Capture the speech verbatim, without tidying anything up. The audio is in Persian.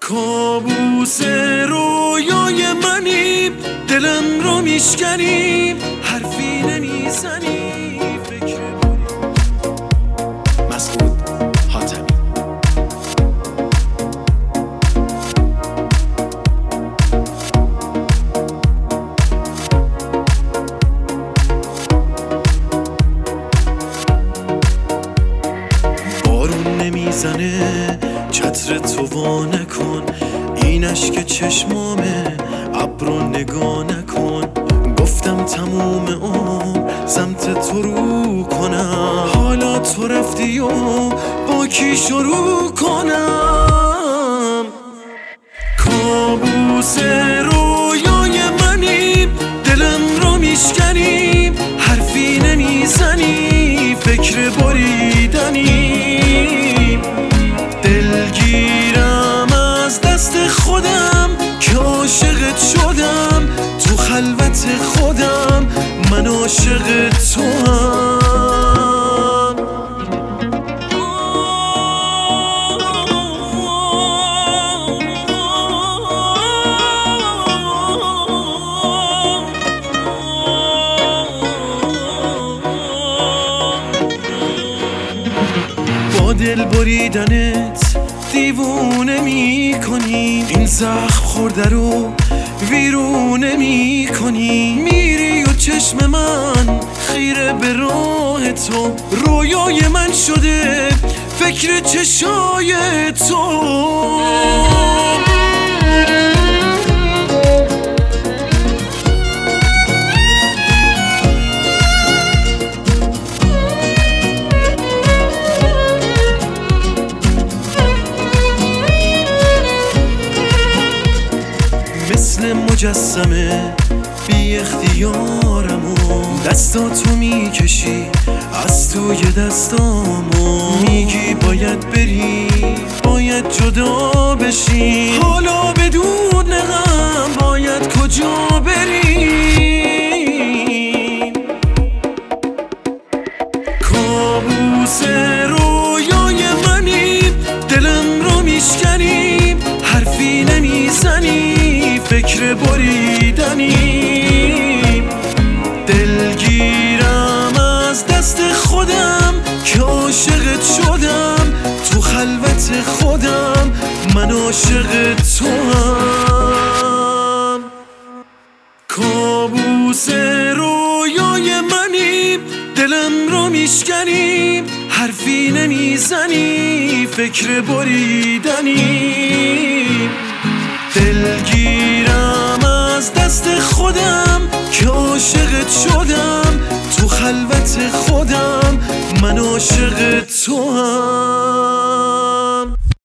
کابوس رویای منی، دلم رو میشکنی، حرفی نمیزنی. فکر مسعود حاتمی. بارون نمیزنه چتر تو وا نکن، این اشک چشمامه ابرو نگاه نکن. گفتم تموم عمر سمت تو رو کنم، حالا تو رفتی و با کی شروع کنم؟ کابوس رویای منی، دلم رو میشکنی، حرفی نمیزنی. فکر بریدنی، دلگیرم از دست خودم که عاشقت شدم. تو خلوت خودم من عاشق تو هم. با دل بریدنت دیوونه می کنی، این زخم خورده رو ویرونه می کنی. میری و چشم من خیره به راه تو، رویای من شده فکر چشای تو. مثل مجسمه بی اختیارمو، دستاتو میکشی از توی دستامو. میگی باید بری، باید جدا بشی، حالا بدون غم باید کجا بری؟ کابوس رویای منی، دلم رو میشکنی، حرفی نمیزنی. فکر بریدنی، دلگیرم از دست خودم که عاشقت شدم. تو خلوت خودم من عاشق تو هم. کابوس رویای منی، دلم رو میشکنی، حرفی نمیزنی. فکر بریدنی، دلگیرم از دست خودم که عاشقت شدم. تو خلوت خودم من عاشق تو هم.